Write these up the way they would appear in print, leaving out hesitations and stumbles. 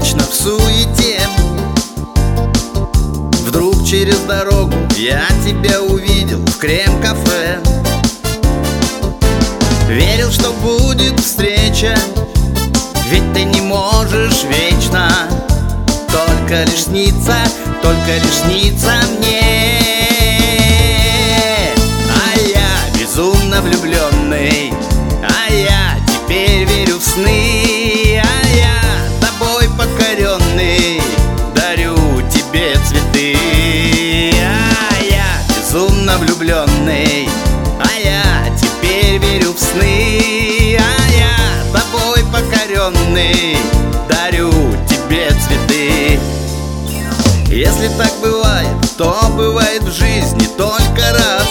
вечно в суете. Вдруг через дорогу я тебя увидел в крем-кафе. Верил, что будет встреча, ведь ты не можешь вечно. Только лишь снится мне. А я безумно влюбленный, а я теперь верю в сны. А я тобой покоренный, дарю тебе цветы. А я безумно влюбленный, а я теперь верю в сны. А я тобой покоренный, дарю тебе цветы. Если так бывает, то бывает в жизни только раз.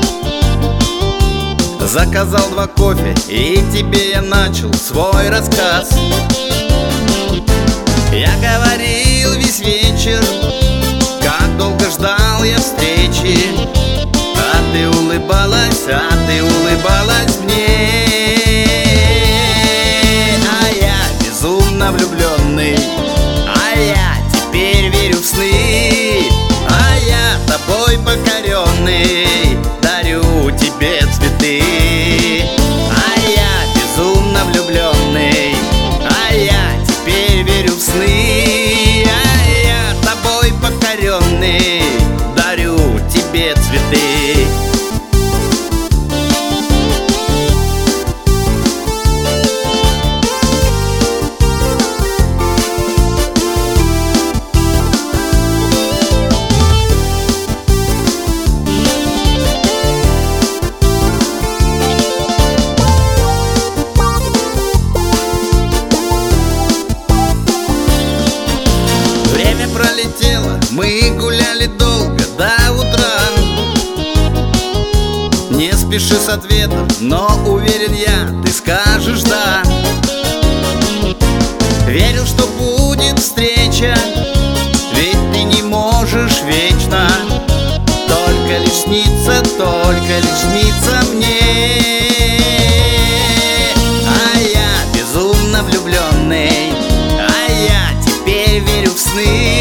Заказал 2 кофе, и тебе я начал свой рассказ. Я говорил весь вечер, как долго ждал я встречи. А ты улыбалась мне. А я безумно влюбленный, а я теперь верю в сны. А я тобой покоренный, дарю тебе цветы. А я безумно влюбленный, а я теперь верю в сны. А я тобой покоренный, дарю тебе цветы. Мы гуляли долго до утра. Не спеши с ответом, но уверен я, ты скажешь да. Верил, что будет встреча, ведь ты не можешь вечно. Только лишь снится мне. А я безумно влюбленный, а я теперь верю в сны.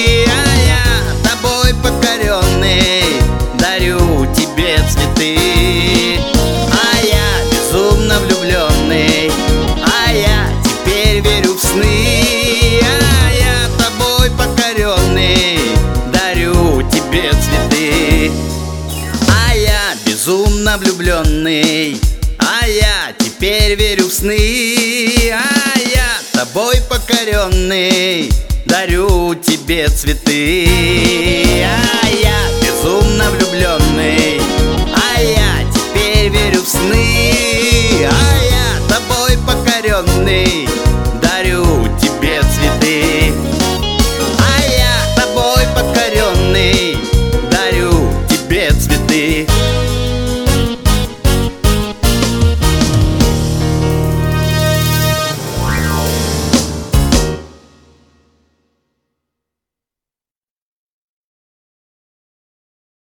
Дарю тебе цветы. А я безумно влюбленный, а я теперь верю в сны. А я тобой покоренный, дарю тебе цветы. А я безумно влюбленный, а я теперь верю в сны. А я тобой покоренный, дарю тебе цветы. А я безумно влюбленный, а я теперь верю в сны. А я тобой покоренный, дарю тебе цветы.